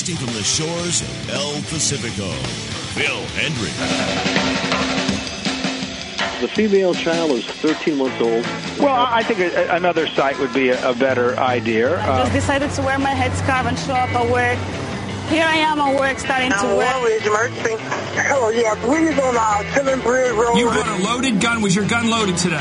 broadcasting from the shores of El Pacifico, Phil Hendrie. The female child is 13 months old. Well, I think another site would be a better idea. I just decided to wear my headscarf and show up at work. Here I am at work starting to work. Emergency. Oh, yeah, please on Tillman Bridge Road. You got a loaded gun. Was your gun loaded today?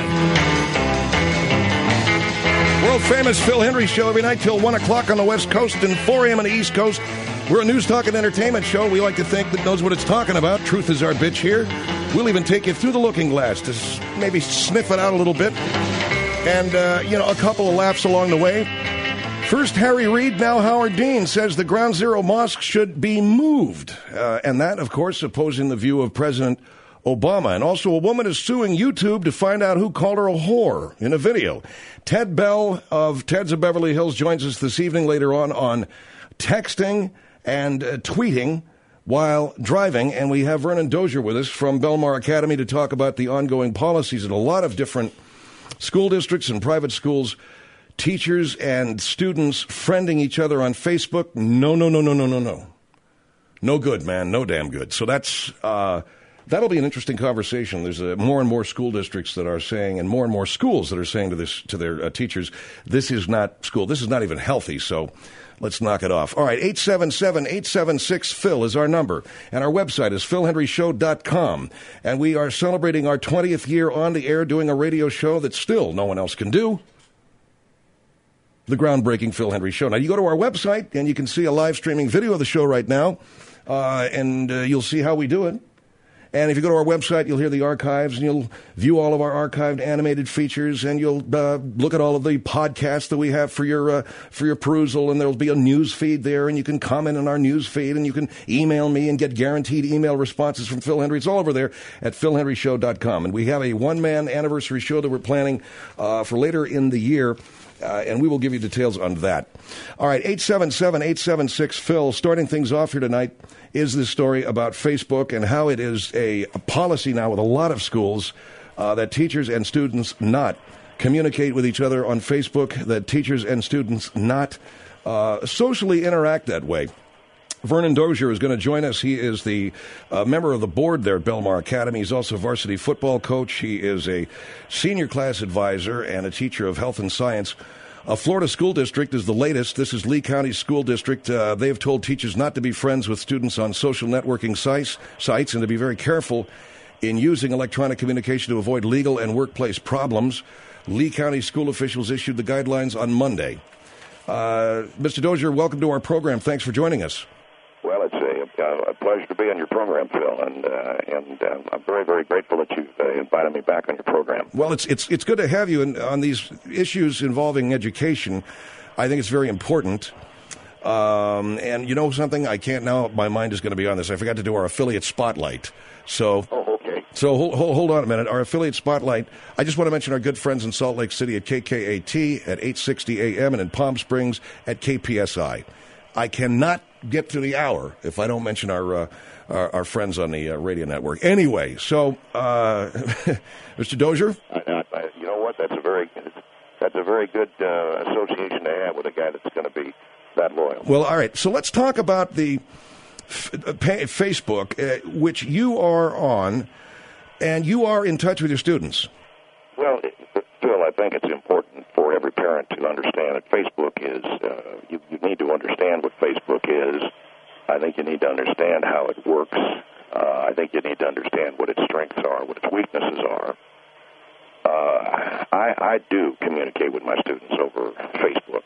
World-famous Phil Hendrie Show every night till 1 o'clock on the West Coast and 4 a.m. on the East Coast. We're a news, talk, and entertainment show. We like to think that knows what it's talking about. Truth is our bitch here. We'll even take you through the looking glass to maybe sniff it out a little bit. And, a couple of laughs along the way. First, Harry Reid, now Howard Dean, says the Ground Zero Mosque should be moved. And that, of course, opposing the view of President Obama. And also, a woman is suing YouTube to find out who called her a whore in a video. Ted Bell of Ted's of Beverly Hills joins us this evening later on texting and tweeting while driving. And we have Vernon Dozier with us from Belmar Academy to talk about the ongoing policies in a lot of different school districts and private schools. Teachers and students friending each other on Facebook. No. No good, man. No damn good. So that'll be an interesting conversation. There's more and more school districts that are saying, and more schools that are saying to their teachers, this is not school. This is not even healthy. So let's knock it off. All right, 877-876-PHIL is our number. And our website is philhendrieshow.com. And we are celebrating our 20th year on the air doing a radio show that still no one else can do. The groundbreaking Phil Hendrie Show. Now, you go to our website, and you can see a live streaming video of the show right now, and you'll see how we do it. And if you go to our website, you'll hear the archives, and you'll view all of our archived animated features, and you'll look at all of the podcasts that we have for your perusal, and there'll be a news feed there, and you can comment on our news feed, and you can email me and get guaranteed email responses from Phil Hendrie. It's all over there at philhendrieshow.com. And we have a one-man anniversary show that we're planning for later in the year. And we will give you details on that. All right, 877-876-PHIL. Starting things off here tonight is this story about Facebook and how it is a policy now with a lot of schools that teachers and students not communicate with each other on Facebook, that teachers and students not socially interact that way. Vernon Dozier is going to join us. He is the member of the board there at Belmar Academy. He's also a varsity football coach. He is a senior class advisor and a teacher of health and science. A Florida school district is the latest. This is Lee County School District. They have told teachers not to be friends with students on social networking sites and to be very careful in using electronic communication to avoid legal and workplace problems. Lee County school officials issued the guidelines on Monday. Mr. Dozier, welcome to our program. Thanks for joining us. Well, it's a pleasure to be on your program, Phil, and I'm very, very grateful that you've invited me back on your program. Well, it's good to have you on these issues involving education. I think it's very important. And you know something? I can't now. My mind is going to be on this. I forgot to do our affiliate spotlight. So. Oh, okay. So hold on a minute. Our affiliate spotlight, I just want to mention our good friends in Salt Lake City at KKAT at 860 AM and in Palm Springs at KPSI. I cannot get to the hour if I don't mention our friends on the radio network. Anyway, so Mr. Dozier, you know what? That's a very good association to have with a guy that's going to be that loyal. Well, all right. So let's talk about the Facebook, which you are on, and you are in touch with your students. Well, Phil, I think it's important for every parent to understand that Facebook is, you need to understand what Facebook is. I think you need to understand how it works. I think you need to understand what its strengths are, what its weaknesses are. I do communicate with my students over Facebook.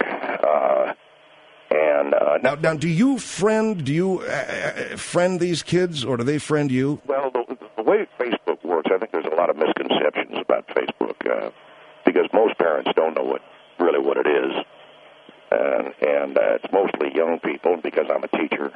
Now, do you friend these kids, or do they friend you? Well, the way Facebook works, I think there's a lot of misconceptions about Facebook because most parents don't know what it is, and it's mostly young people. And because I'm a teacher,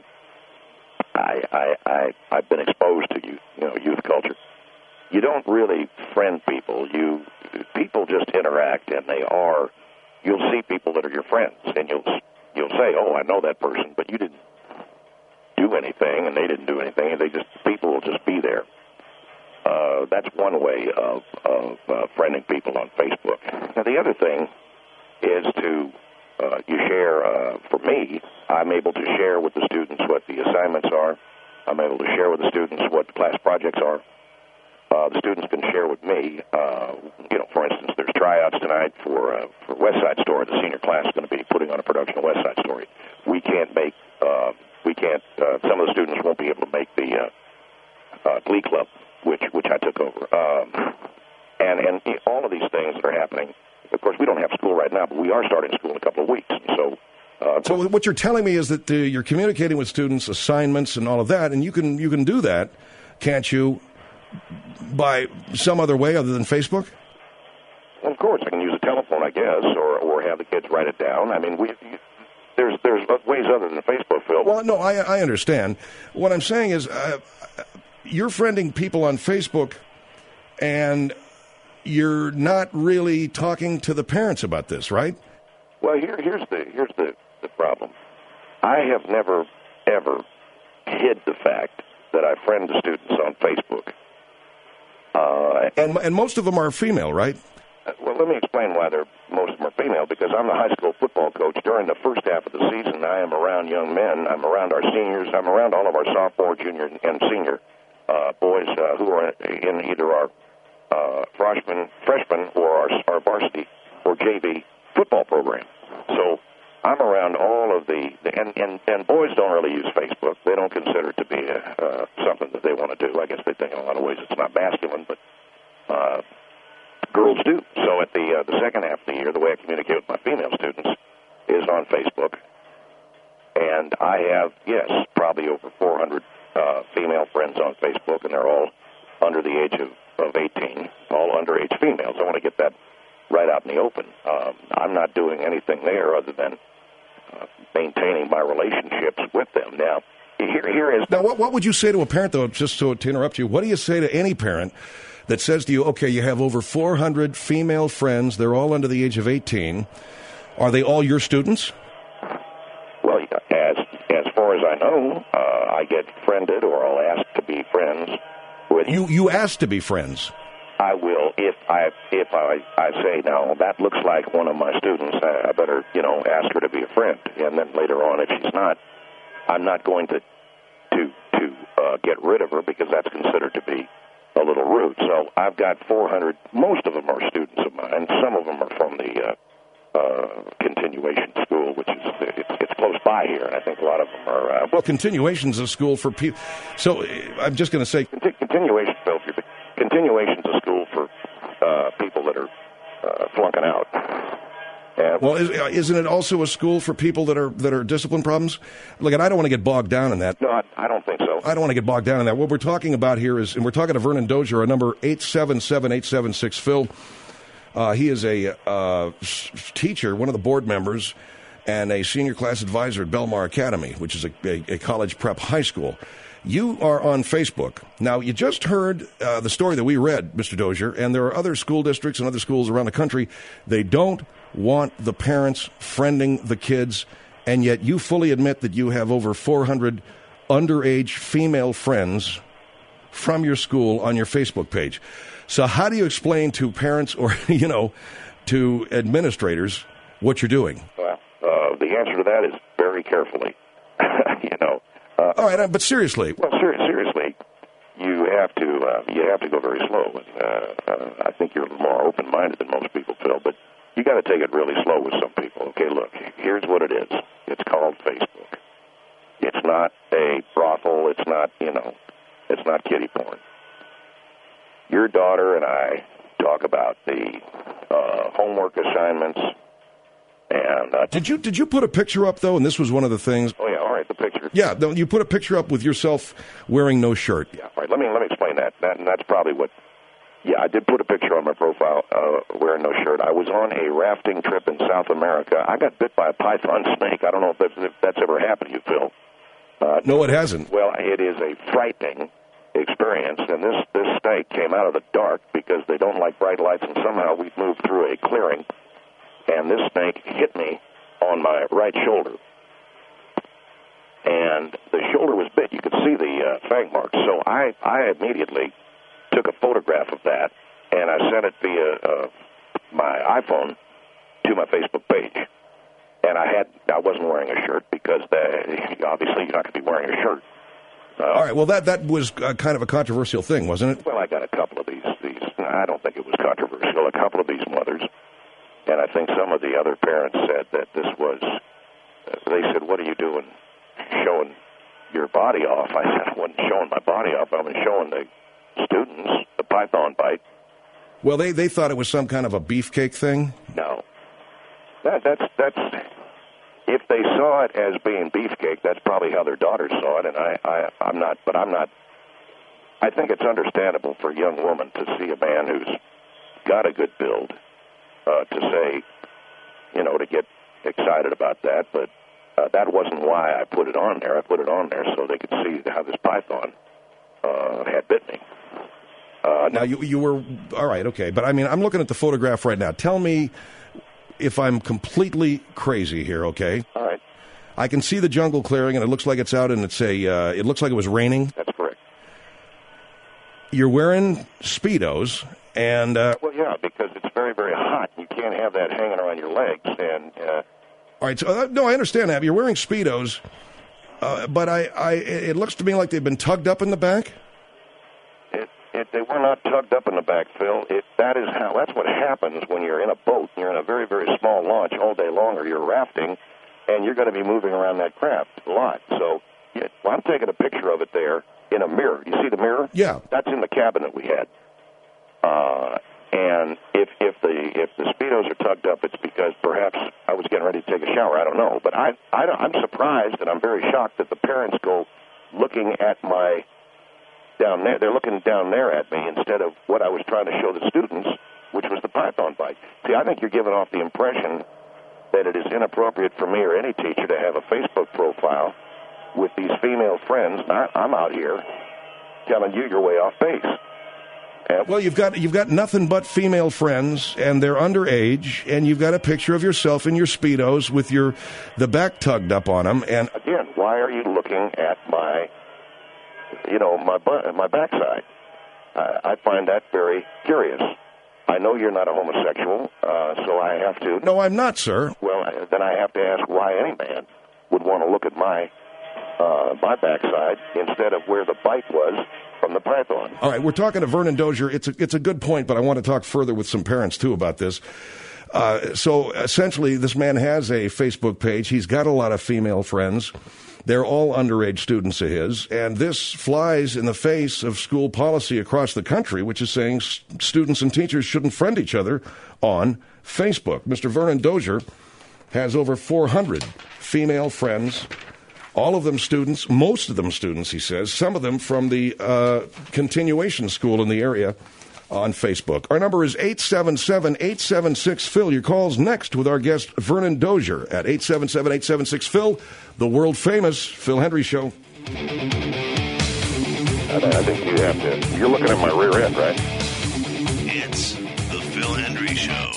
I've been exposed to youth culture. You don't really friend people. People just interact, and you'll see people that are your friends, and you'll say, "Oh, I know that person," but you didn't do anything, and they didn't do anything, and people will just be there. That's one way of friending people on Facebook. Now, the other thing is to you share. For me, I'm able to share with the students what the assignments are. I'm able to share with the students what the class projects are. The students can share with me. For instance, there's tryouts tonight for West Side Story. The senior class is going to be putting on a production of West Side Story. We can't make. Some of the students won't be able to make the Glee Club, which I took over. And all of these things that are happening. Of course, we don't have school right now, but we are starting school in a couple of weeks. So what you're telling me is that you're communicating with students, assignments, and all of that, and you can do that, can't you, by some other way other than Facebook? Well, of course, I can use a telephone, I guess, or have the kids write it down. I mean, there's ways other than Facebook, Phil. Well, no, I understand. What I'm saying is you're friending people on Facebook, and you're not really talking to the parents about this, right? Well, here's the problem. I have never, ever hid the fact that I friend the students on Facebook. And most of them are female, right? Well, let me explain why most of them are female, because I'm the high school football coach. During the first half of the season, I am around young men. I'm around our seniors. I'm around all of our sophomore, junior, and senior boys who are in either our freshman or our varsity or JV football program. So I'm around all of and boys don't really use Facebook. They don't consider it to be something that they want to do. I guess they think in a lot of ways it's not masculine, but girls do. So at the second half of the year, the way I communicate with my female students is on Facebook. And I have, yes, probably over 400 female friends on Facebook, and they're all under the age of 18, all underage females. I want to get that right out in the open. I'm not doing anything there other than maintaining my relationships with them. Now, here is... Now, what would you say to a parent, though, just to interrupt you, what do you say to any parent that says to you, okay, you have over 400 female friends, they're all under the age of 18, are they all your students? Well, as far as I know, I get friended or I'll ask to be friends with... You ask to be friends? I will if I say, now, that looks like one of my students, I better, ask her to be a friend. And then later on, if she's not, I'm not going to get rid of her because that's considered to be a little rude. So I've got 400. Most of them are students of mine. Some of them are from the continuation school, which is it's close by here, and I think a lot of them are... well, continuation's a school for people. So I'm just going to say... Continuation's a school for people that are flunking out. Well, isn't it also a school for people that are discipline problems? Look, and I don't want to get bogged down in that. No, I don't think so. I don't want to get bogged down in that. What we're talking about here is, and we're talking to Vernon Dozier, our number 877-876-PHIL. He is a teacher, one of the board members, and a senior class advisor at Belmar Academy, which is a college prep high school. You are on Facebook. Now, you just heard the story that we read, Mr. Dozier, and there are other school districts and other schools around the country. They don't want the parents friending the kids, and yet you fully admit that you have over 400 underage female friends from your school on your Facebook page. So how do you explain to parents or, to administrators what you're doing? Well, the answer to that is very carefully, all right, but seriously. Well, seriously, you have to go very slow. And I think you're a little more open-minded than most people, Phil, but you got to take it really slow with some people. Okay, look, here's what it is. It's called Facebook. It's not a brothel. It's not, it's not kiddie porn. Your daughter and I talk about the homework assignments. And did you put a picture up, though? And this was one of the things. Oh, yeah, all right, the picture. Yeah, you put a picture up with yourself wearing no shirt. Yeah, all right, let me explain that. That's probably what... Yeah, I did put a picture on my profile wearing no shirt. I was on a rafting trip in South America. I got bit by a python snake. I don't know if that's ever happened to you, Phil. No, it hasn't. Well, it is a frightening experience, and this snake came out of the dark because they don't like bright lights, and somehow we moved through a clearing, and this snake hit me on my right shoulder. And the shoulder was bit. You could see the fang marks. So I immediately took a photograph of that, and I sent it via my iPhone to my Facebook page. And I wasn't wearing a shirt because obviously you're not going to be wearing a shirt. All right. Well, that was kind of a controversial thing, wasn't it? Well, I got a couple of these. I don't think it was controversial. A couple of these mothers, and I think some of the other parents said that this was. They said, "What are you doing, showing your body off?" I said, "I wasn't showing my body off. I was showing the students the python bite." Well, they thought it was some kind of a beefcake thing. No, that's. If they saw it as being beefcake, that's probably how their daughters saw it, and I'm not. But I'm not. I think it's understandable for a young woman to see a man who's got a good build, to say, to get excited about that. But that wasn't why I put it on there. I put it on there so they could see how this python had bit me. Now, you were, all right, okay. But, I mean, I'm looking at the photograph right now. Tell me if I'm completely crazy here, okay? All right. I can see the jungle clearing, and it looks like it's out, and it looks like it was raining. That's correct. You're wearing Speedos, and... well, yeah, because it's very, very hot. You can't have that hanging around your legs, and... All right, so, no, I understand that. You're wearing Speedos, but it looks to me like they've been tugged up in the back. They were not tugged up in the back, Phil. That's what happens when you're in a boat. You're in a very, very small launch all day long, or you're rafting, and you're going to be moving around that craft a lot. So I'm taking a picture of it there in a mirror. You see the mirror? Yeah. That's in the cabin that we had. And if the Speedos are tugged up, it's because perhaps I was getting ready to take a shower. I don't know. But I'm surprised and I'm very shocked that the parents go looking at my... down there. They're looking down there at me instead of what I was trying to show the students, which was the python bite. See, I think you're giving off the impression that it is inappropriate for me or any teacher to have a Facebook profile with these female friends. I'm out here telling you you're way off base. Well, you've got nothing but female friends, and they're underage, and you've got a picture of yourself in your Speedos with the back tugged up on them. And again, why are you looking at my backside? I find that very curious. I know you're not a homosexual, so I have to... No, I'm not, sir. Well, then I have to ask why any man would want to look at my backside instead of where the bite was from the python. All right, we're talking to Vernon Dozier. It's a good point, but I want to talk further with some parents, too, about this. So, essentially, this man has a Facebook page. He's got a lot of female friends. They're all underage students of his, and this flies in the face of school policy across the country, which is saying students and teachers shouldn't friend each other on Facebook. Mr. Vernon Dozier has over 400 female friends, all of them students, most of them students, he says, some of them from the continuation school in the area on Facebook. Our number is 877-876-PHIL. Your call's next with our guest, Vernon Dozier, at 877-876-PHIL, the world-famous Phil Hendrie Show. I think you have to. You're looking at my rear end, right? It's the Phil Hendrie Show.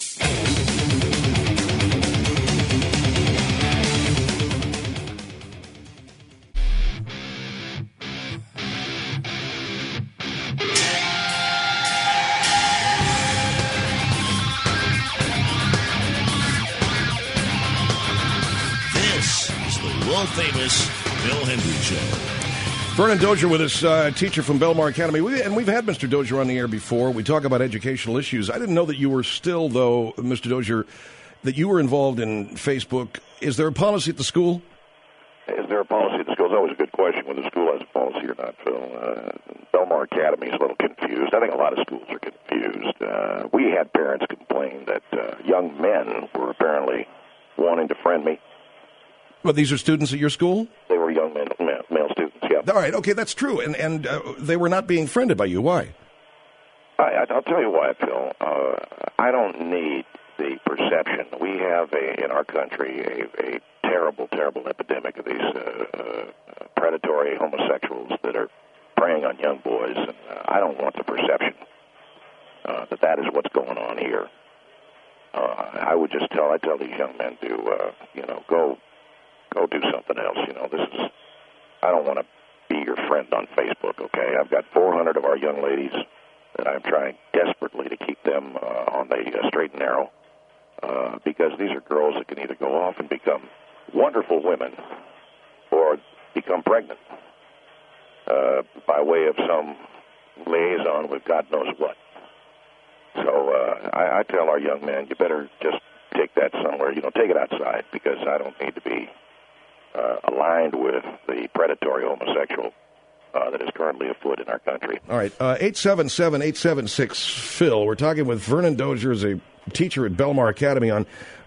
World-famous Phil Hendrie Show. Vernon Dozier with us, teacher from Belmar Academy. We've had Mr. Dozier on the air before. We talk about educational issues. I didn't know that you were still, though, Mr. Dozier, that you were involved in Facebook. Is there a policy at the school? Is there a policy at the school? It's always a good question whether the school has a policy or not, Phil. Belmar Academy is a little confused. I think a lot of schools are confused. We had parents complain that young men were apparently wanting to friend me. Well, these are students at your school? They were young male students, yeah. All right, okay, that's true. And they were not being friended by you. Why? I'll tell you why, Phil. I don't need the perception. We have, in our country, a terrible, terrible epidemic of these predatory homosexuals that are preying on young boys. And I don't want the perception that is what's going on here. I would just tell these young men to, go do something else. I don't want to be your friend on Facebook, okay? I've got 400 of our young ladies that I'm trying desperately to keep them on the straight and narrow. because these are girls that can either go off and become wonderful women or become pregnant by way of some liaison with God knows what. So I tell our young men, you better just take that somewhere. Take it outside, because I don't need to be aligned with the predatory homosexual that is currently afoot in our country. All right, 877-876-PHIL. We're talking with Vernon Dozier, as a teacher at Belmar Academy, on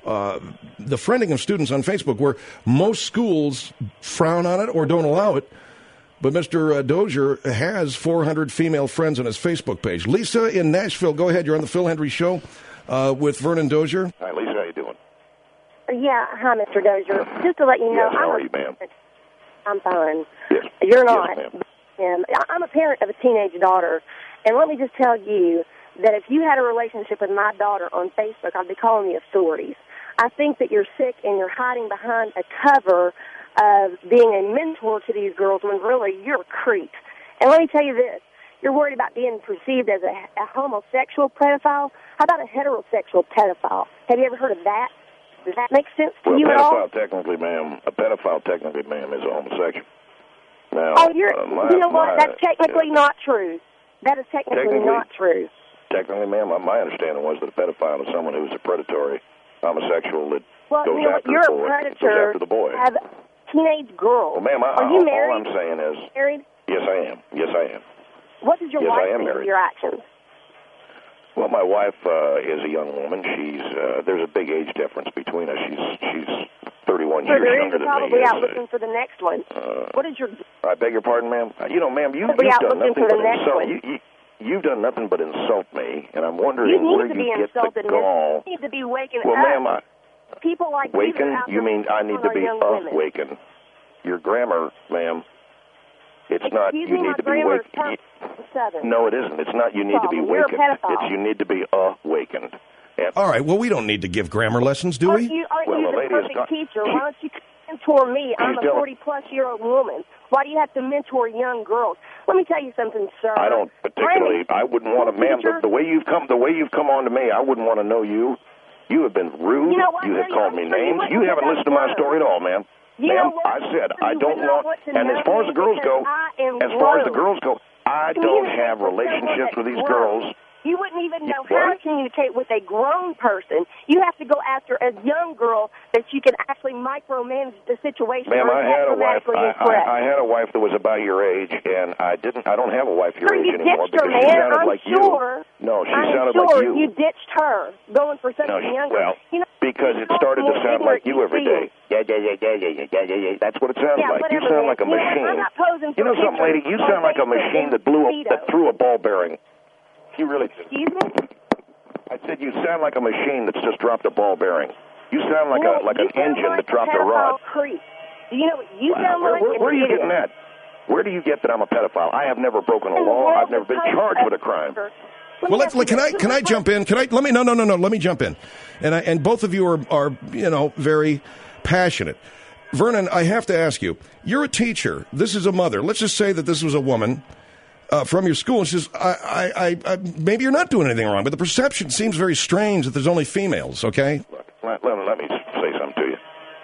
the friending of students on Facebook, where most schools frown on it or don't allow it. But Mr. Dozier has 400 female friends on his Facebook page. Lisa in Nashville, go ahead. You're on the Phil Hendry Show with Vernon Dozier. Hi, Lisa. How you doing? Yeah. Hi, Mr. Dozier. Just to let you know. Yes, how are you, ma'am? I'm fine. Yes. You're not. Yes, ma'am. I'm a parent of a teenage daughter, and let me just tell you that if you had a relationship with my daughter on Facebook, I'd be calling the authorities. I think that you're sick and you're hiding behind a cover of being a mentor to these girls when really you're a creep. And let me tell you this. You're worried about being perceived as a homosexual pedophile. How about a heterosexual pedophile? Have you ever heard of that? Does that make sense to you at all? A pedophile technically, ma'am, is a homosexual. Now, you know what? That's technically not true. That is technically not true. Technically, ma'am, my understanding was that a pedophile is someone who's a predatory homosexual that goes after you're the boy. A predator. Goes after the boy. Have teenage girls. Well, ma'am, are you married? all I'm saying is... Married? Yes, I am. Yes, I am. What does your wife think of your actions? Well, my wife is a young woman. There's a big age difference between us. She's 31 years younger than me. Probably out looking for the next one. What is your... I beg your pardon, ma'am? Ma'am, you've done nothing but insult. You've done nothing but insult me, and I'm wondering where you get the gall. You need to be waking up. Well, ma'am, people like waken? You mean I need to be awakened? Your grammar, ma'am, it's not you need to be wakened. No, it isn't. It's not you need to be wakened. It's you need to be awakened. All right, well, we don't need to give grammar lessons, do we? Aren't you the perfect teacher? Why don't you mentor me? I'm a 40-plus-year-old woman. Why do you have to mentor young girls? Let me tell you something, sir. I don't particularly. I wouldn't want to, ma'am. The way you've come on to me, I wouldn't want to know you. You have been rude. You have called me names. You haven't listened to my story at all, ma'am. Ma'am, I said I don't want. And as far as the girls go, I don't have relationships with these girls. You wouldn't even know how to communicate with a grown person. You have to go after a young girl that you can actually micromanage the situation. Ma'am, I had a wife. I had a wife that was about your age, and I don't have a wife your age anymore because she sounded like you. No, she sounded like you. You ditched her, going for something younger. Well, because it started to sound like you every day. Yeah. That's what it sounds like. You sound like a machine. You know something, lady? You sound like a machine that threw a ball bearing. You really do. Excuse me? I said you sound like a machine that's just dropped a ball bearing. You sound like an engine that dropped a rod. Do you know what you sound like? Where are you getting that? Where do you get that I'm a pedophile? I have never broken a law. I've never been charged with a crime. Well, can I jump in? Let me jump in. And both of you are very passionate. Vernon, I have to ask you. You're a teacher. This is a mother. Let's just say that this was a woman from your school, and she says, I maybe you're not doing anything wrong, but the perception seems very strange that there's only females, okay? Look, let me say something to you.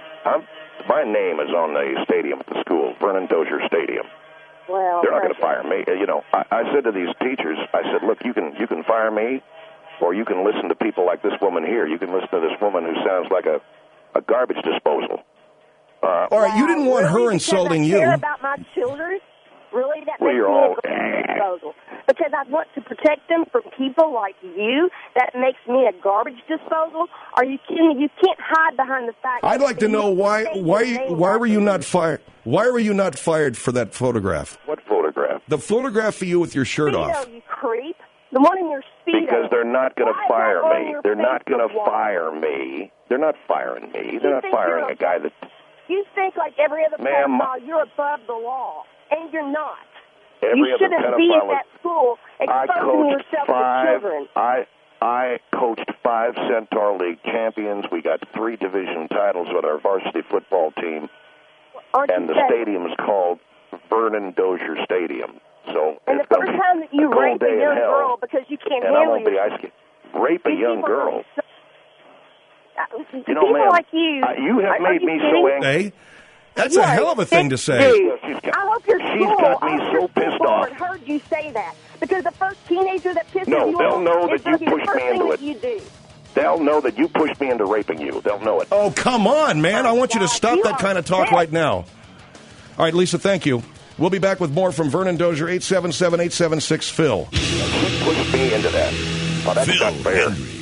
My name is on the stadium at the school, Vernon Dozier Stadium. Well, they're not going to fire me. I said to these teachers, I said, look, you can fire me, or you can listen to people like this woman here. You can listen to this woman who sounds like a garbage disposal. All right, you didn't want her insulting you. Care about my children? Really? That makes me a garbage disposal. Because I want to protect them from people like you. That makes me a garbage disposal. Are you kidding me? You can't hide behind the fact. I'd like to know why were you not fired? Why were you not fired for that photograph? What photograph? The photograph of you with your shirt off. You creep. The one in your Speedo. Because they're not going to fire me. They're not going to fire me. They're not firing me. They're not firing a guy that... You think like every other pedophile, you're above the law. And you're not. You shouldn't be at that school exposing yourself to children. I coached 5 Centaur League champions. We got 3 division titles with our varsity football team. And the stadium is called Vernon Dozier Stadium. And the first time that you rape a young girl because you can't handle yourself. Rape a young girl? You know, people ma'am, like you. You have made me so angry. Hey, that's a hell of a thing to say. I hope your school, She's got me so pissed off. heard you say that, because the first teenager that pisses No, you they'll off know is that you going to be the pushed first me into thing it. that you do. They'll know that you pushed me into raping you. They'll know it. Oh, come on, man. I want you to stop You that are kind of talk sick. right now. All right, Lisa, thank you. We'll be back with more from Vernon Dozier, 877-876-PHIL. She pushed me into that. Oh, that's Phil not fair. Hendry.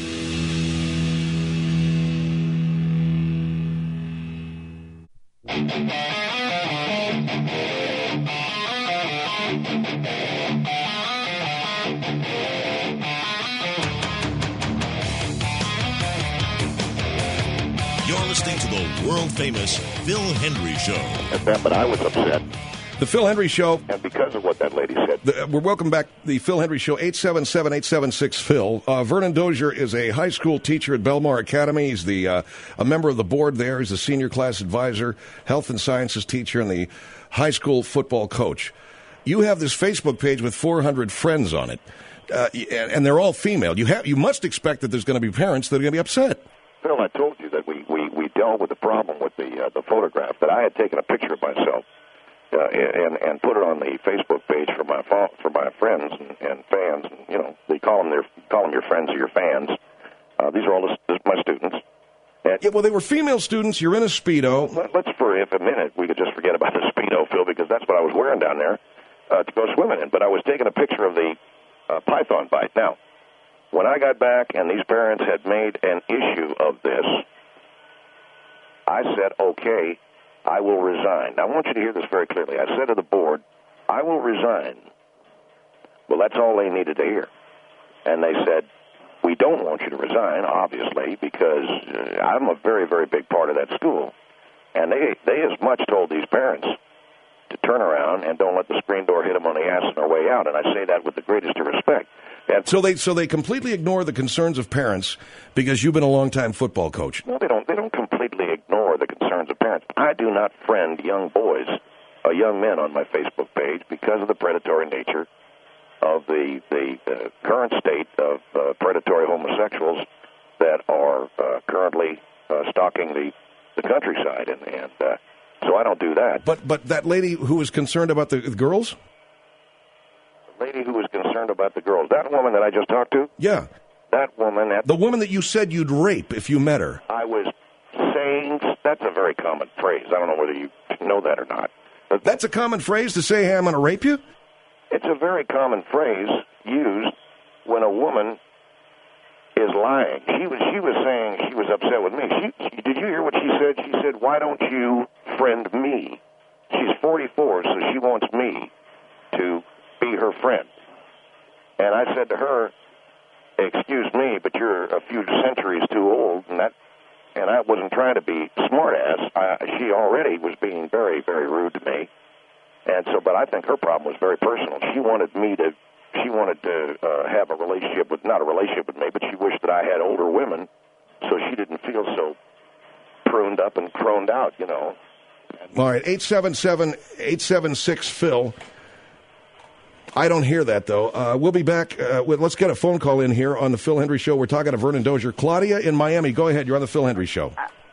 You're listening to the world-famous Phil Hendry Show. At that, but I was upset. The Phil Hendry Show. And because of what that lady said. We're welcome back. The Phil Hendry Show, 877-876-PHIL. Vernon Dozier is a high school teacher at Belmar Academy. He's a member of the board there. He's a senior class advisor, health and sciences teacher, and the high school football coach. You have this Facebook page with 400 friends on it, and they're all female. You must expect that there's going to be parents that are going to be upset. Phil, I told you that we dealt with the problem with the photograph, that I had taken a picture of myself and put it on the Facebook page for my friends and fans. And, you know, they call them your friends or your fans. These are all my students. And Yeah, well, they were female students. You're in a Speedo. let's for a minute we could just forget about the Speedo, Phil, because that's what I was wearing down there to go swimming in. But I was taking a picture of the python bite. Now, when I got back and these parents had made an issue of this, I said, okay, I will resign. Now, I want you to hear this very clearly. I said to the board, I will resign. Well, that's all they needed to hear. And they said, we don't want you to resign, obviously, because I'm a very, very big part of that school. And they as much told these parents to turn around and don't let the screen door hit them on the ass on their way out. And I say that with the greatest of respect. And So they completely ignore the concerns of parents because you've been a longtime football coach. No, they don't completely ignore the concerns of parents. I do not friend young boys or young men on my Facebook page because of the predatory nature of the current state of predatory homosexuals that are currently stalking the countryside, and so I don't do that. But that lady who was concerned about the girls? The lady who was concerned about the girls, that woman that I just talked to, Yeah. that woman, The woman that you said you'd rape if you met her. I was saying, that's a very common phrase. I don't know whether you know that or not. But That's a common phrase to say, hey, I'm going to rape you? it's a very common phrase used when a woman is lying. She was saying she was upset with me. Did you hear what she said? She said, why don't you friend me? She's 44, so she wants me to be her friend. And I said to her, excuse me, but you're a few centuries too old, and I wasn't trying to be smart-ass. She already was being very, very rude to me. And so, but I think her problem was very personal. She wanted to have a relationship with, not a relationship with me, but she wished that I had older women so she didn't feel so pruned up and croned out, you know. All right, 877-876-PHIL. I don't hear that, though. We'll be back. Let's get a phone call in here on the Phil Hendry Show. We're talking to Vernon Dozier. Claudia in Miami, go ahead. You're on the Phil Hendry Show.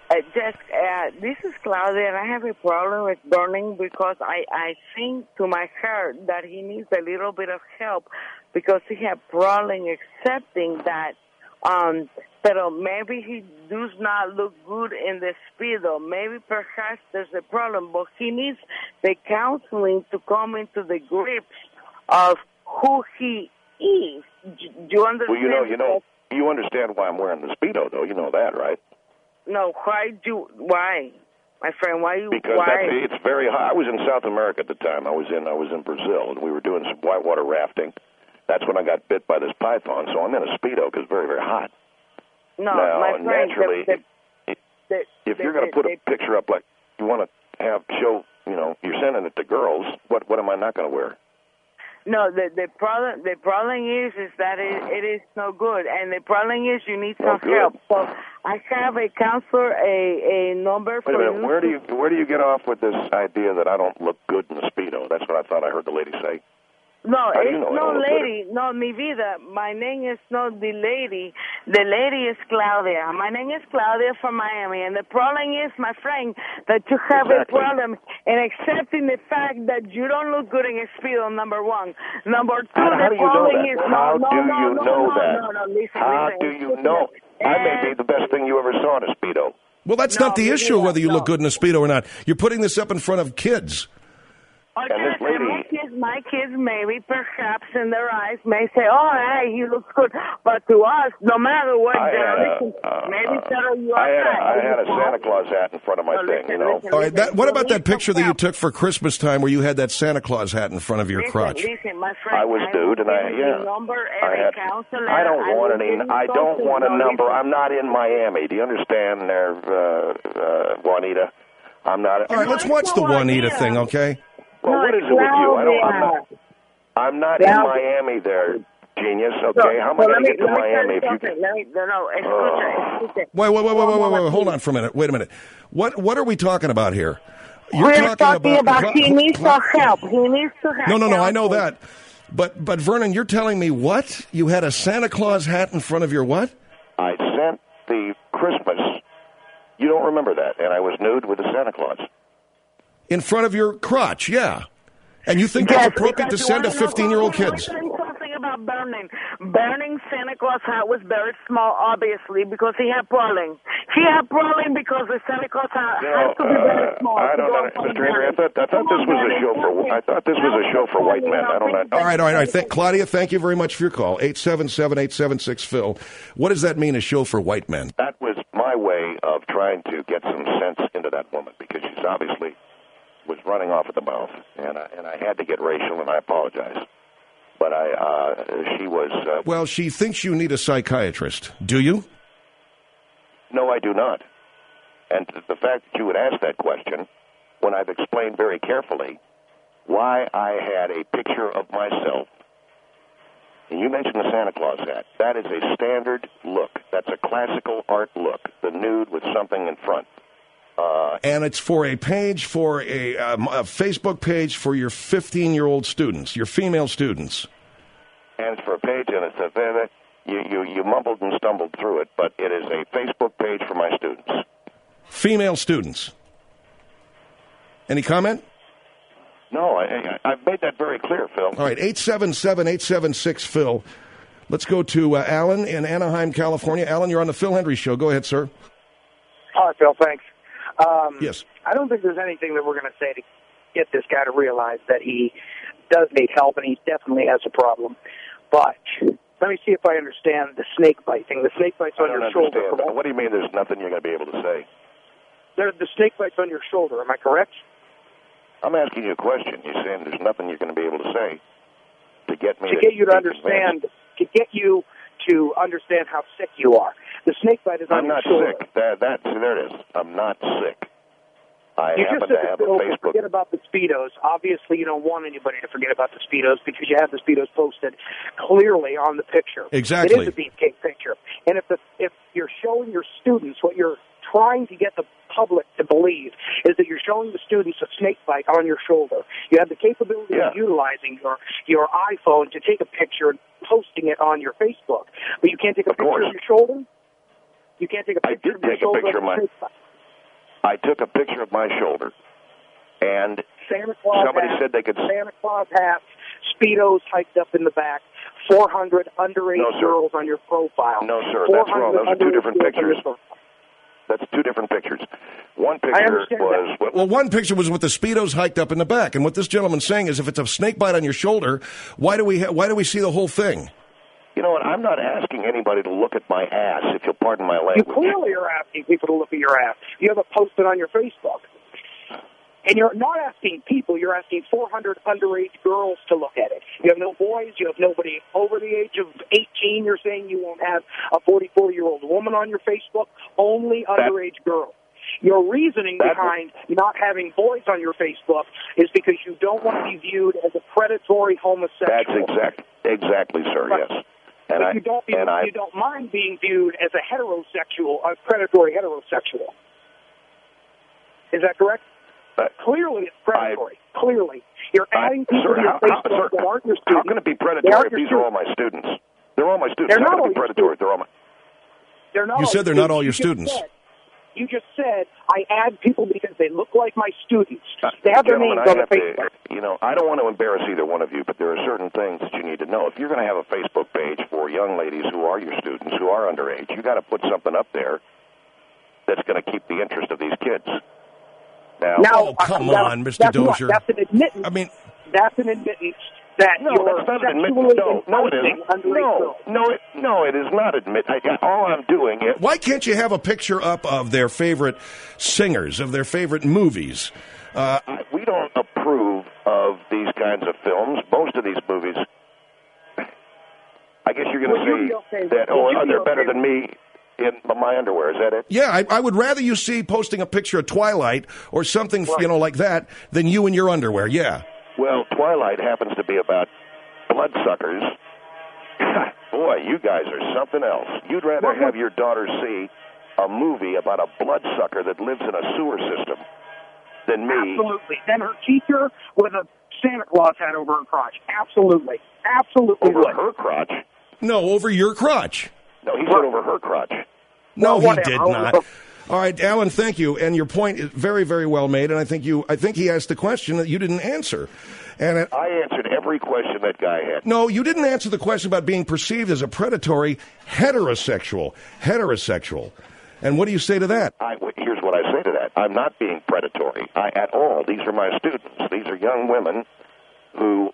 This is Claudia, and I have a problem with Vernon because I think to my heart that he needs a little bit of help because he has problem accepting that. But maybe he does not look good in the Speedo. Maybe perhaps there's a problem, but he needs the counseling to come into the grips of who he is. Do you understand? Well, you understand why I'm wearing the Speedo, though. You know that, right? No, why? My friend, why? Because it's very hot. I was in South America at the time. I was in Brazil, and we were doing some whitewater rafting. That's when I got bit by this python, so I'm in a Speedo because it's very, very hot. No, now, my friend, naturally, if you're going to put a picture up like you want to show, you're sending it to girls, what am I not going to wear? No, the problem is that it is no good, and the problem is you need some help. So I have a counselor, a number for Wait a minute, you. where do you get off with this idea that I don't look good in the Speedo? That's what I thought I heard the lady say. No, How do it's you know I no don't look lady, no mi vida. My name is not the lady. The lady is Claudia. My name is Claudia from Miami, and the problem is, my friend, that you have a problem in accepting the fact that you don't look good in a Speedo, number one. Number two, How do you know that? How do you know that? How do you know? I may be the best thing you ever saw in a Speedo. Well, that's not the issue, whether you look good in a Speedo or not. You're putting this up in front of kids. And this lady, my kids maybe, perhaps in their eyes, may say, "Oh, hey, he looks good," but to us, no matter what, maybe tell you. I had a Santa Claus hat in front of my thing, you know. All right, what about that picture that you took for Christmas time, where you had that Santa Claus hat in front of your crotch? Listen, my friend, I was nude, and I don't want a number. I'm not in Miami. Do you understand, there, Juanita? I'm not. All right, let's watch the Juanita thing, okay? Well, what is it with you? I'm not in Miami there, genius, okay? How am I going to get to Miami if you can... Wait, hold on for a minute. Wait a minute. What are we talking about here? We're talking about he needs to help. He needs to help. No, I know that. But Vernon, you're telling me what? You had a Santa Claus hat in front of your what? I sent the Christmas. You don't remember that. And I was nude with the Santa Claus. In front of your crotch, yeah. And you think that's appropriate to send to 15-year-old kids? Something about burning. Burning Santa Claus hat was very small, obviously, because he had problem. He had problem because the Santa Claus hat has to be very small. I don't know, Mr. Henry. I thought this was a show for white men. I don't know. All right. Claudia, thank you very much for your call. 877-876-PHIL. What does that mean, a show for white men? That was my way of trying to get some sense into that woman, because she's obviously was running off at the mouth, and I had to get racial, and I apologize. But she was... Well, she thinks you need a psychiatrist. Do you? No, I do not. And the fact that you would ask that question, when I've explained very carefully why I had a picture of myself, and you mentioned the Santa Claus hat, that is a standard look. That's a classical art look, the nude with something in front. And it's for a page, for a Facebook page for your 15-year-old students, your female students. And it's for a page, and it's you mumbled and stumbled through it, but it is a Facebook page for my students. Female students. Any comment? No, I've made that very clear, Phil. All right, 877-876-PHIL. Let's go to Alan in Anaheim, California. Alan, you're on the Phil Hendry Show. Go ahead, sir. Hi, Phil. Thanks. Yes. I don't think there's anything that we're going to say to get this guy to realize that he does need help, and he definitely has a problem. But let me see if I understand the snake bite thing. The snake bite's on your shoulder. What do you mean there's nothing you're going to be able to say? The snake bite's on your shoulder. Am I correct? I'm asking you a question. You're saying there's nothing you're going to be able to say to get me to get you to understand, to get you to understand how sick you are. The snake bite is on your shoulder. I'm not sick. There it is. I'm not sick. I you happen just to have a Facebook. Forget about the Speedos. Obviously, you don't want anybody to forget about the Speedos because you have the Speedos posted clearly on the picture. Exactly. It is a beefcake picture. And if you're showing your students what you're trying to get the public to believe is that you're showing the students a snake bite on your shoulder. You have the capability of utilizing your iPhone to take a picture and posting it on your Facebook. But you can't take a picture of your shoulder? You can't take a picture of your shoulder? I took a picture of my shoulder, and somebody said they could... Santa Claus hats, Speedos hiked up in the back, 400 underage girls on your profile. No, sir, that's wrong. Those are two different pictures. That's two different pictures. One picture was... Well, one picture was with the Speedos hiked up in the back, and what this gentleman's saying is if it's a snake bite on your shoulder, why do we see the whole thing? You know what? I'm not asking anybody to look at my ass, if you'll pardon my language. You clearly are asking people to look at your ass. You have it posted on your Facebook. And you're not asking people, you're asking 400 underage girls to look at it. You have no boys, you have nobody over the age of 18. You're saying you won't have a 44-year-old woman on your Facebook, only underage girls. Your reasoning behind not having boys on your Facebook is because you don't want to be viewed as a predatory homosexual. That's exactly, sir, yes. But you don't mind being viewed as a heterosexual, a predatory heterosexual. Is that correct? Clearly, it's predatory. Clearly. You're adding people to your Facebook that aren't your students. How can it be predatory if these are all my students? They're all my students. They're not all predatory. They're all my... They're not. You said they're not all your You just students. You just said I add people because they look like my students. They have their names on the Facebook. I don't want to embarrass either one of you, but there are certain things that you need to know. If you're going to have a Facebook page for young ladies who are your students, who are underage, you got to put something up there that's going to keep the interest of these kids. Now, come on, Mr. Dozier. That's an admittance. I mean, that's an admittance that you're that's not an sexually admittance. No, it enticing isn't. underage girls. No, it is not admit. All I'm doing is. Why can't you have a picture up of their favorite singers, of their favorite movies? We don't approve of these kinds of films. Most of these movies, I guess you're going to say that, they're better than me in my underwear. Is that it? Yeah, I would rather you see posting a picture of Twilight or something, like that, than you in your underwear. Yeah. Well, Twilight happens to be about bloodsuckers. Boy, you guys are something else. You'd rather have your daughter see a movie about a bloodsucker that lives in a sewer system than me. Absolutely. Than her teacher with a Santa Claus hat over her crotch. Absolutely. Over her crotch? No, over your crotch. No, he said over her crotch. No, he did not. All right, Alan, thank you. And your point is very, very well made. And I think he asked the question that you didn't answer. And I answered every question that guy had. No, you didn't answer the question about being perceived as a predatory heterosexual. And what do you say to that? Here's what I say to that. I'm not being predatory at all. These are my students. These are young women who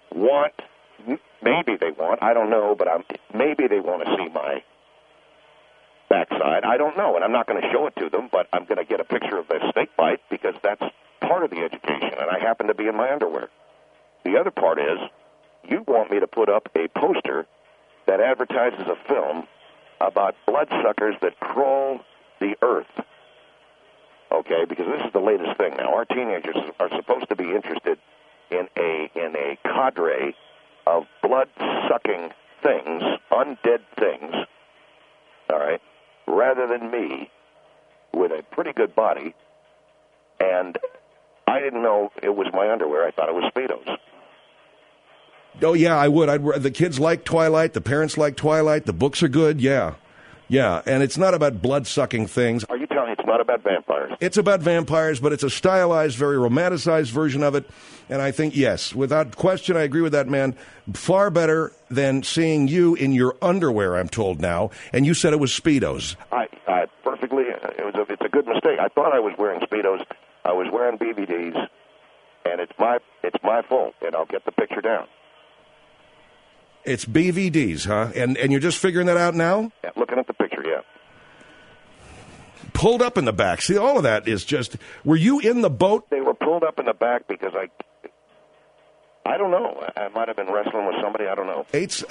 I don't know, but maybe they want to see my backside. I don't know, and I'm not going to show it to them, but I'm going to get a picture of their snake bite because that's part of the education, and I happen to be in my underwear. The other part is you want me to put up a poster that advertises a film about bloodsuckers that crawl the earth. Okay, because this is the latest thing now. Our teenagers are supposed to be interested in a cadre of blood-sucking things, undead things, all right, rather than me with a pretty good body, and I didn't know it was my underwear. I thought it was Speedos. Oh, yeah, I would. The kids like Twilight. The parents like Twilight. The books are good. Yeah. Yeah, and it's not about blood-sucking things. Are you telling me it's not about vampires? It's about vampires, but it's a stylized, very romanticized version of it. And I think, yes, without question, I agree with that man. Far better than seeing you in your underwear, I'm told now. And you said it was Speedos. I perfectly. It's a good mistake. I thought I was wearing Speedos. I was wearing BVDs, and it's my fault. And I'll get the picture down. It's BVDs, huh? And you're just figuring that out now? Yeah, looking at the picture, yeah. Pulled up in the back. See, all of that is just... Were you in the boat? They were pulled up in the back because I don't know. I might have been wrestling with somebody. I don't know.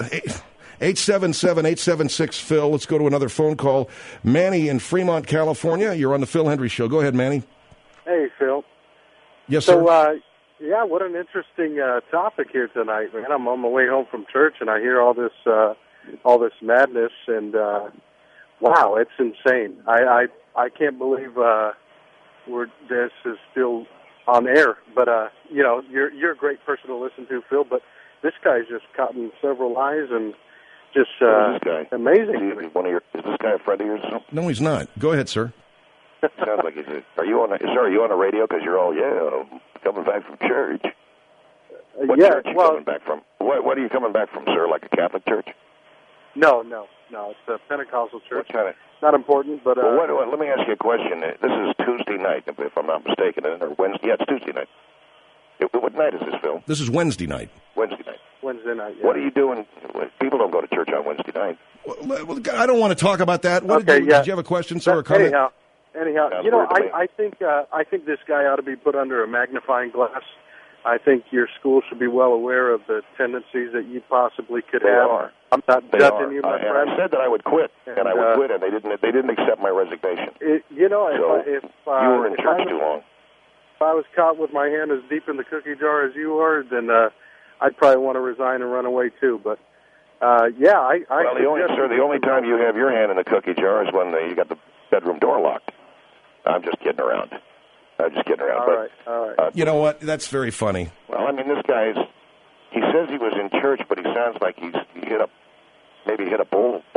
877-876-PHIL. Let's go to another phone call. Manny in Fremont, California. You're on the Phil Hendry Show. Go ahead, Manny. Hey, Phil. Yes, sir. Yeah, what an interesting topic here tonight, man. I'm on my way home from church, and I hear all this madness, and wow, it's insane. I can't believe this is still on air. But you're a great person to listen to, Phil. But this guy's just caught in several lies and just amazing. Is this guy a friend of yours? No, he's not. Go ahead, sir. Sounds like he's. Are you on the radio? Because you're all coming back from church. What church are you coming back from? What are you coming back from, sir? Like a Catholic church? No. It's a Pentecostal church. What kind of? Not important, but. Let me ask you a question. This is Tuesday night, if I'm not mistaken, or Wednesday. Yeah, it's Tuesday night. What night is this, Phil? This is Wednesday night. Wednesday night. Yeah. What are you doing? People don't go to church on Wednesday night. Well, I don't want to talk about that. Did you have a question, sir, or comment? Anyhow, I think this guy ought to be put under a magnifying glass. I think your school should be well aware of the tendencies that you possibly could have. Are. I'm not judging you, my friend. I said that I would quit, and I would quit, and they didn't accept my resignation. If you were in church too long. If I was caught with my hand as deep in the cookie jar as you are, then I'd probably want to resign and run away too. But the only time you have your hand in the cookie jar is when you got the bedroom door locked. I'm just kidding around. All right. You know what? That's very funny. Well, I mean, this guy's. He says he was in church, but he sounds like he hit a bowl or two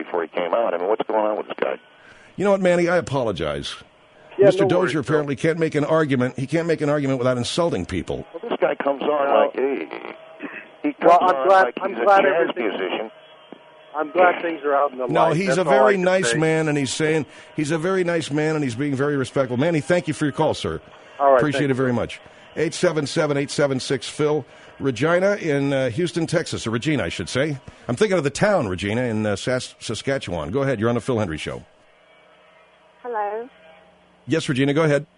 before he came out. I mean, what's going on with this guy? You know what, Manny? I apologize. Yeah, Mr. no Dozier worries, apparently can't make an argument. He can't make an argument without insulting people. Well, this guy comes on like, hey, he comes Well, I'm on glad- like I'm he's glad a jazz everything- musician. I'm glad things are out in the light. No, he's That's a all I very can nice say. man, and he's a very nice man, and he's being very respectful. Manny, thank you for your call, sir. All right, Appreciate thank it very much. 877-876-PHIL. Regina in Houston, Texas, or Regina, I should say. I'm thinking of the town, Regina, in Saskatchewan. Go ahead. You're on the Phil Hendry Show. Hello. Yes, Regina, go ahead.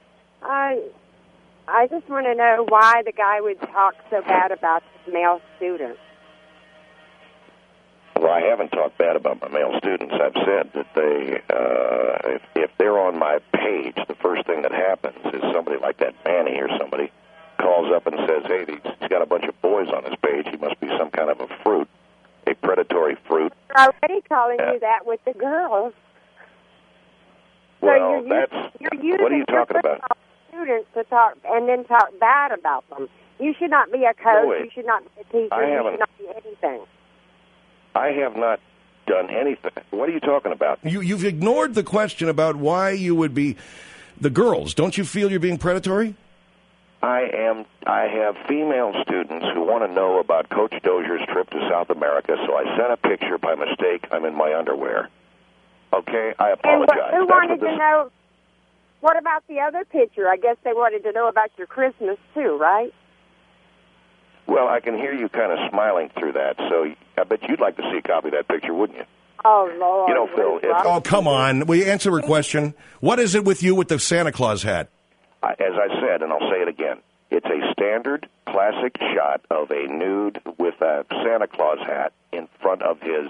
I just want to know why the guy would talk so bad about his male students. Well, I haven't talked bad about my male students. I've said that if they're on my page, the first thing that happens is somebody like that Manny or somebody calls up and says, hey, he's got a bunch of boys on his page. He must be some kind of a fruit, a predatory fruit. They're already calling you that with the girls. Well, you're using what are you talking about? Students to talk and then talk bad about them. You should not be a coach. wait. You should not be a teacher. I You haven't- should not be anything. I have not done anything. What are you talking about? You've ignored the question about why you would be the girls. Don't you feel you're being predatory? I have female students who want to know about Coach Dozier's trip to South America, so I sent a picture by mistake. I'm in my underwear. Okay, I apologize. And who wanted to know? What about the other picture? I guess they wanted to know about your Christmas too, right? Well, I can hear you kind of smiling through that, so I bet you'd like to see a copy of that picture, wouldn't you? Oh, Lord. You know, Phil, Oh, come on. Will you answer her question? What is it with you with the Santa Claus hat? As I said, and I'll say it again, it's a standard classic shot of a nude with a Santa Claus hat in front of his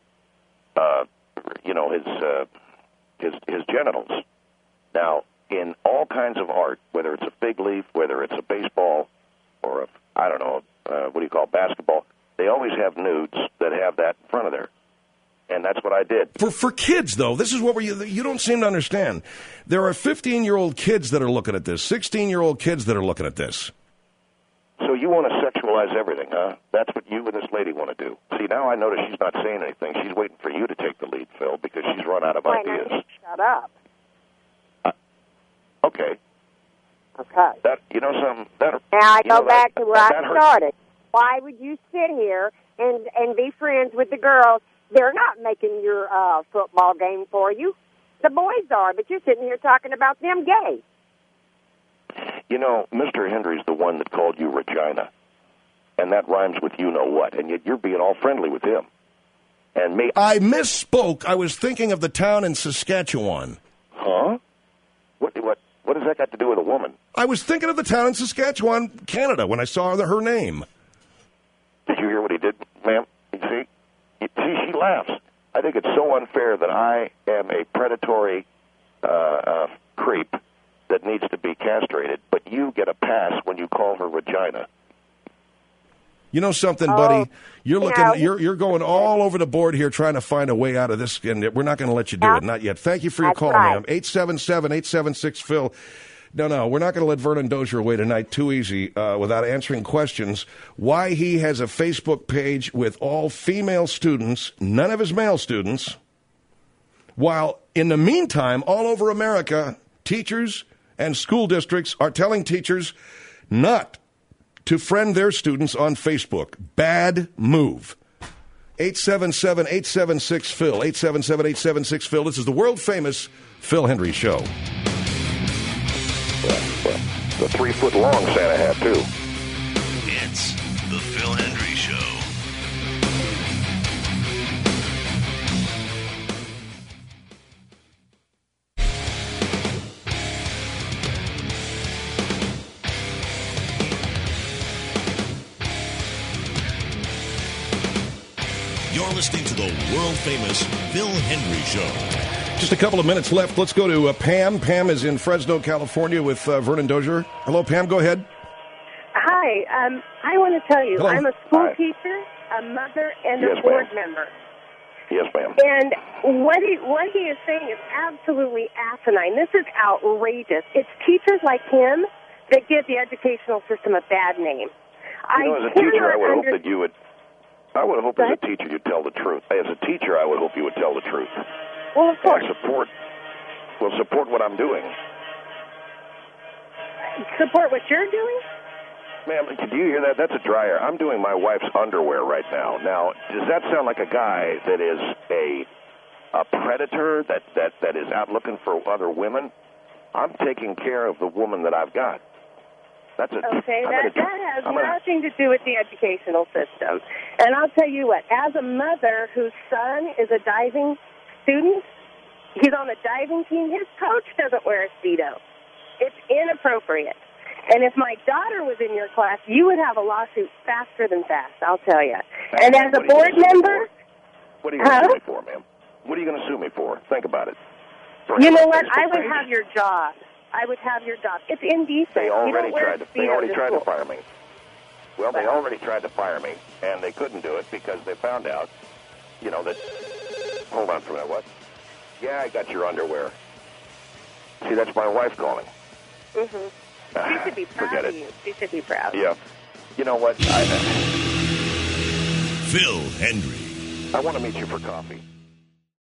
genitals. Now, in all kinds of art, whether it's a fig leaf, whether it's a baseball, or basketball, they always have nudes that have that in front of there. And that's what I did. For kids, though, this is what you don't seem to understand. There are 15-year-old kids that are looking at this, 16-year-old kids that are looking at this. So you want to sexualize everything, huh? That's what you and this lady want to do. See, now I notice she's not saying anything. She's waiting for you to take the lead, Phil, because she's run out of ideas. Shut up. Okay. Okay. Now I go back to where I hurts. started. Why would you sit here and be friends with the girls? They're not making your football game for you. The boys are, but you're sitting here talking about them gay. You know, Mr. Hendry's the one that called you Regina, and that rhymes with you-know-what, and yet you're being all friendly with him. And me. I misspoke. I was thinking of the town in Saskatchewan. Huh? What does that got to do with a woman? I was thinking of the town in Saskatchewan, Canada, when I saw her name. Did you hear what he did, ma'am? See, she laughs. I think it's so unfair that I am a predatory creep that needs to be castrated, but you get a pass when you call her Regina. You know something, buddy? You're going all over the board here trying to find a way out of this, and we're not going to let you do it. Not yet. Thank you for your call, ma'am. 877-876-PHIL. No, we're not going to let Vernon Dozier away tonight too easy without answering questions. Why he has a Facebook page with all female students, none of his male students, while in the meantime, all over America, teachers and school districts are telling teachers not to friend their students on Facebook. Bad move. 877-876-PHIL. 877-876-PHIL. This is the world-famous Phil Hendry Show. The 3-foot-long Santa hat, too. It's the Phil Hendry Show. You're listening to the world-famous Phil Hendry Show. Just a couple of minutes left. Let's go to Pam. Pam is in Fresno, California with Vernon Dozier. Hello, Pam. Go ahead. Hi. I want to tell you, Hello. I'm a school teacher, a mother, and a board member. Yes, ma'am. And what he is saying is absolutely asinine. This is outrageous. It's teachers like him that give the educational system a bad name. As a teacher, I would hope that you would. I would hope as a teacher you'd tell the truth. As a teacher, I would hope you would tell the truth. Well, of course. Support what I'm doing. Support what you're doing? Ma'am, do you hear that? That's a dryer. I'm doing my wife's underwear right now. Now, does that sound like a guy that is a predator that is out looking for other women? I'm taking care of the woman that I've got. That's a, okay, that has nothing to do with the educational system. And I'll tell you what, as a mother whose son is a diving student, he's on the diving team, his coach doesn't wear a Speedo. It's inappropriate. And if my daughter was in your class, you would have a lawsuit faster than fast, I'll tell you. And as a board member... What are you going to sue me for, ma'am? What are you going to sue me for? Think about it. You know what? I would have your job. I would have your job. It's indecent. They already tried to fire me. Well, they already tried to fire me, and they couldn't do it because they found out, that... Hold on for a minute, what? Yeah, I got your underwear. See, that's my wife calling. Mm-hmm. She should be proud of you. She should be proud. Yeah. You know what? Phil Hendrie. I want to meet you for coffee.